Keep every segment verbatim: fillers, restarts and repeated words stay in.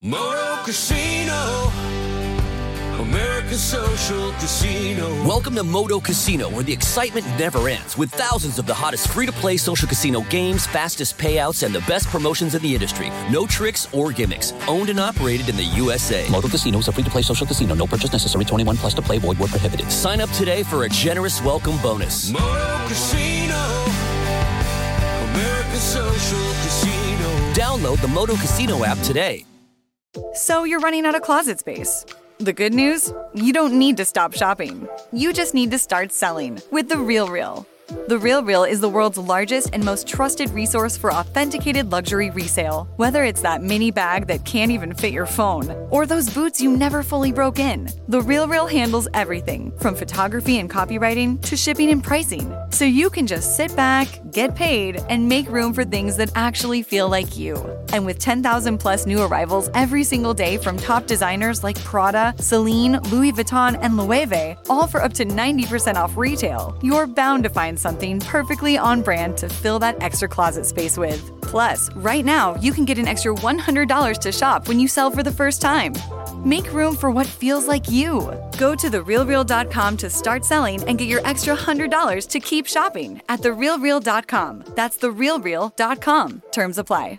Moto Casino, America's social casino. Welcome to Moto Casino, where the excitement never ends, with thousands of the hottest free-to-play social casino games, fastest payouts, and the best promotions in the industry. No tricks or gimmicks. Owned and operated in the U S A. Moto Casino is a free-to-play social casino. No purchase necessary. twenty-one plus to play. Void where prohibited. Sign up today for a generous welcome bonus. Moto Casino, America's social casino. Download the Moto Casino app today. So you're running out of closet space. The good news? You don't need to stop shopping. You just need to start selling with The RealReal. The RealReal is the world's largest and most trusted resource for authenticated luxury resale. Whether it's that mini bag that can't even fit your phone, or those boots you never fully broke in, The RealReal handles everything from photography and copywriting to shipping and pricing. So you can just sit back, get paid, and make room for things that actually feel like you. And with ten thousand plus new arrivals every single day from top designers like Prada, Celine, Louis Vuitton, and Loewe, all for up to ninety percent off retail, you're bound to find something perfectly on brand to fill that extra closet space with. Plus, right now, you can get an extra one hundred dollars to shop when you sell for the first time. Make room for what feels like you. Go to the real real dot com to start selling and get your extra one hundred dollars to keep shopping at the real real dot com. That's the real real dot com. Terms apply.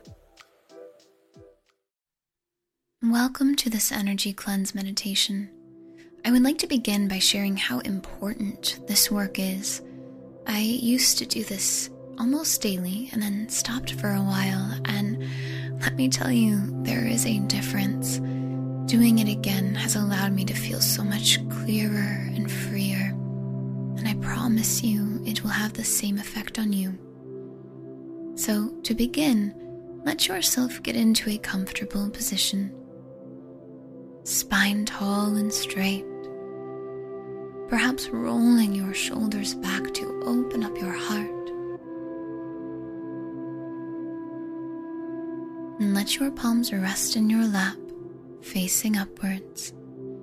Welcome to this energy cleanse meditation. I would like to begin by sharing how important this work is. I used to do this almost daily and then stopped for a while, and let me tell you, there is a difference. Doing it again has allowed me to feel so much clearer and freer, and I promise you it will have the same effect on you. So, to begin, let yourself get into a comfortable position. Spine tall and straight, perhaps rolling your shoulders back to open up your heart. And let your palms rest in your lap, facing upwards.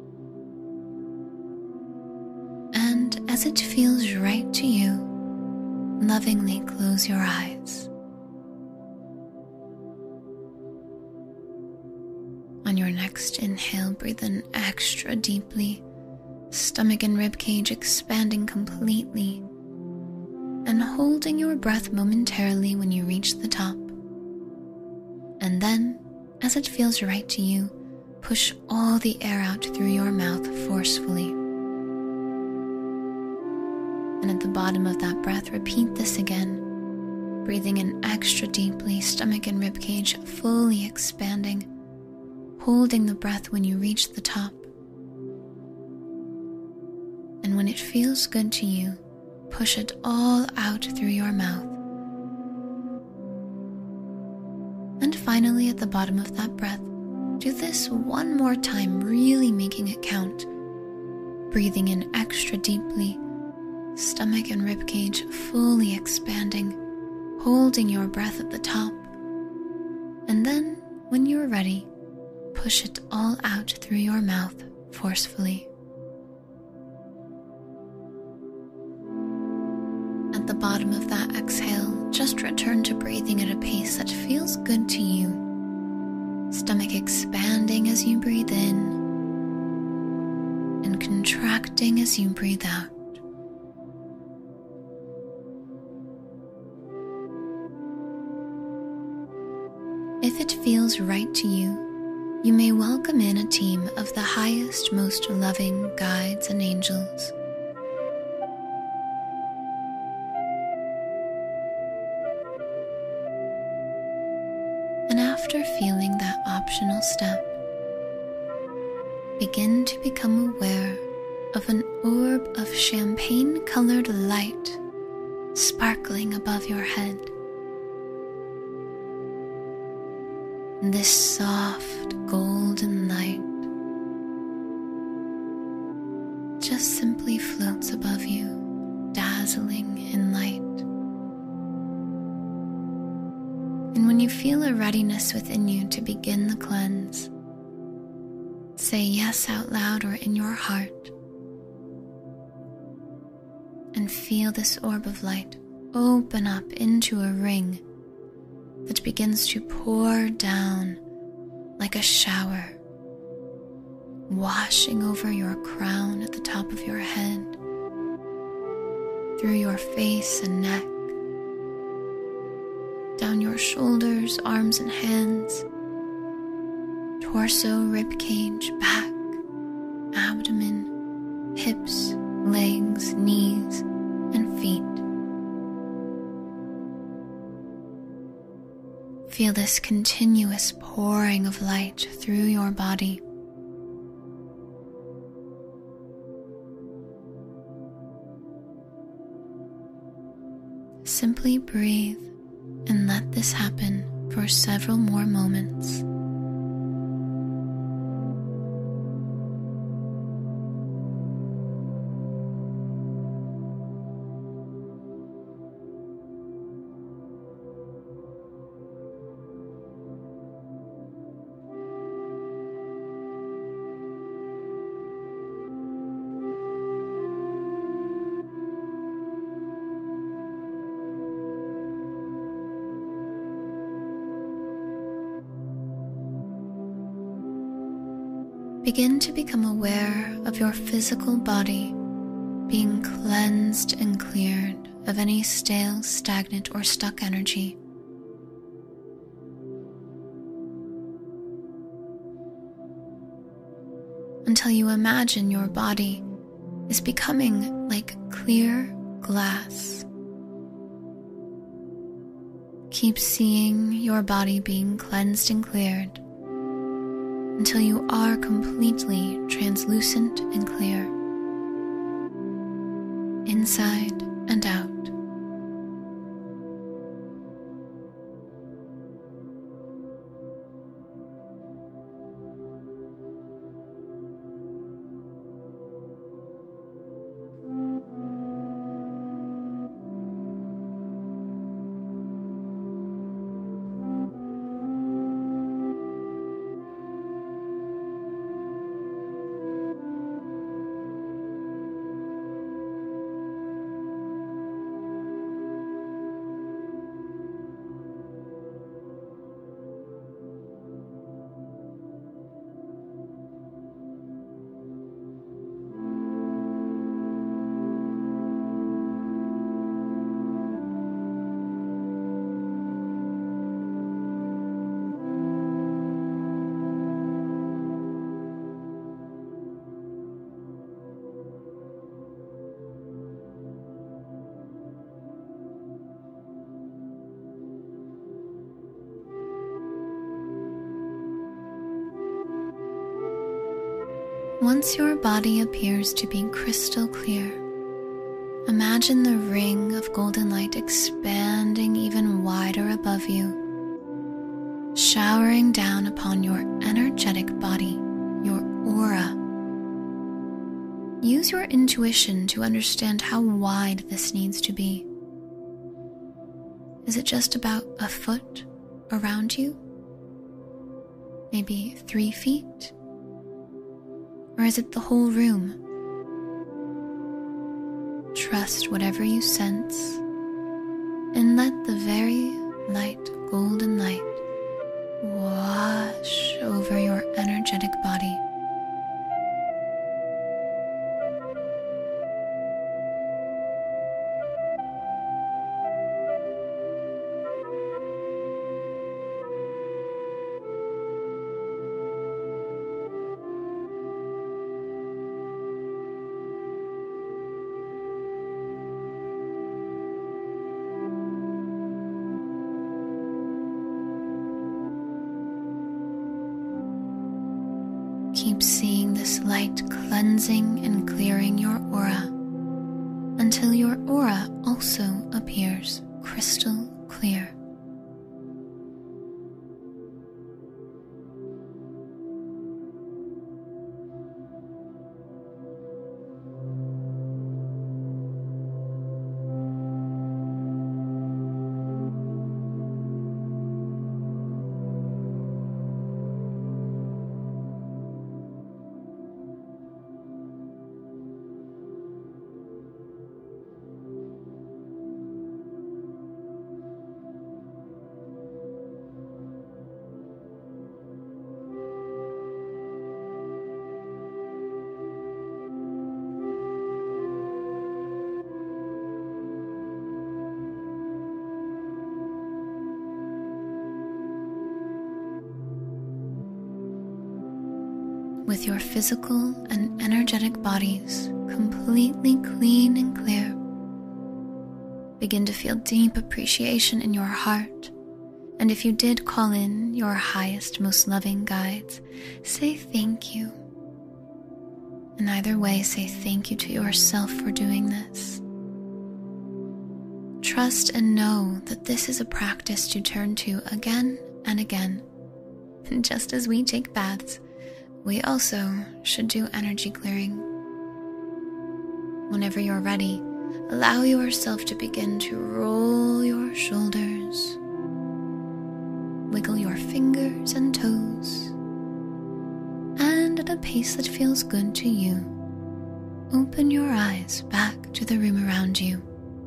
And as it feels right to you, lovingly close your eyes. On your next inhale, breathe in extra deeply, stomach and ribcage expanding completely, and holding your breath momentarily when you reach the top. And then, as it feels right to you, push all the air out through your mouth forcefully. And at the bottom of that breath, repeat this again, breathing in extra deeply, stomach and ribcage fully expanding, holding the breath when you reach the top. And when it feels good to you, push it all out through your mouth. And finally, at the bottom of that breath, do this one more time, really making it count. Breathing in extra deeply, stomach and ribcage fully expanding, holding your breath at the top. And then, when you're ready, push it all out through your mouth forcefully. At the bottom of that exhale, just return to breathing at a pace that feels good to you. Stomach expanding as you breathe in, and contracting as you breathe out. If it feels right to you, you may welcome in a team of the highest, most loving guides and angels. And after feeling that optional step, begin to become aware of an orb of champagne-colored light sparkling above your head. This soft golden light just simply floats above you, dazzling in light. And when you feel a readiness within you to begin the cleanse, say yes out loud or in your heart, and feel this orb of light open up into a ring that begins to pour down, like a shower, washing over your crown at the top of your head, through your face and neck, down your shoulders, arms and hands, torso, ribcage, back, abdomen, hips, legs, knees, and feet. Feel this continuous pouring of light through your body. Simply breathe and let this happen for several more moments. Begin to become aware of your physical body being cleansed and cleared of any stale, stagnant, or stuck energy. Until you imagine your body is becoming like clear glass. Keep seeing your body being cleansed and cleared until you are completely translucent and clear, inside and out. Once your body appears to be crystal clear, imagine the ring of golden light expanding even wider above you, showering down upon your energetic body, your aura. Use your intuition to understand how wide this needs to be. Is it just about a foot around you? Maybe three feet? Or is it the whole room? Trust whatever you sense and let the very light golden light wash over your energetic body. Keep seeing this light cleansing and clearing your aura until your aura also appears crystal clear. with your physical and energetic bodies completely clean and clear, begin to feel deep appreciation in your heart. And if you did call in your highest, most loving guides, say thank you. In either way, say thank you to yourself for doing this. Trust and know that this is a practice to turn to again and again. And just as we take baths, we also should do energy clearing. Whenever you're ready, allow yourself to begin to roll your shoulders, wiggle your fingers and toes, and at a pace that feels good to you, open your eyes back to the room around you.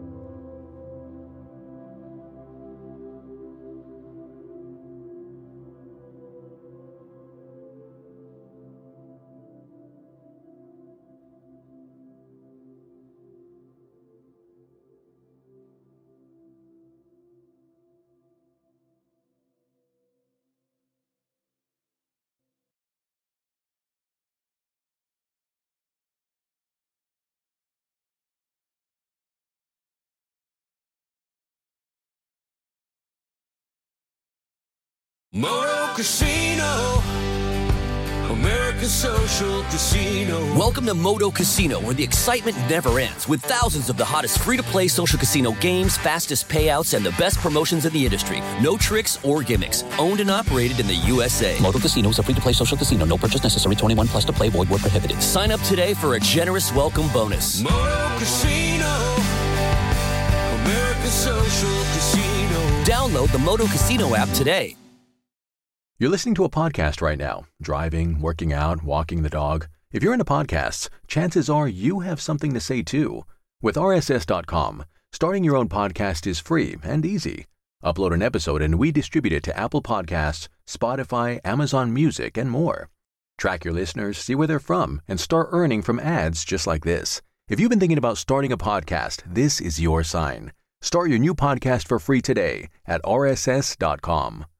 Moto Casino, America's social casino. Welcome to Moto Casino, where the excitement never ends, with thousands of the hottest free-to-play social casino games, fastest payouts, and the best promotions in the industry. No tricks or gimmicks. Owned and operated in the U S A. Moto Casino is a free-to-play social casino. No purchase necessary. twenty-one plus to play. Void where prohibited. Sign up today for a generous welcome bonus. Moto Casino, America's social casino. Download the Moto Casino app today. You're listening to a podcast right now, driving, working out, walking the dog. If you're into podcasts, chances are you have something to say too. With R S S dot com, starting your own podcast is free and easy. Upload an episode and we distribute it to Apple Podcasts, Spotify, Amazon Music, and more. Track your listeners, see where they're from, and start earning from ads just like this. If you've been thinking about starting a podcast, this is your sign. Start your new podcast for free today at R S S dot com.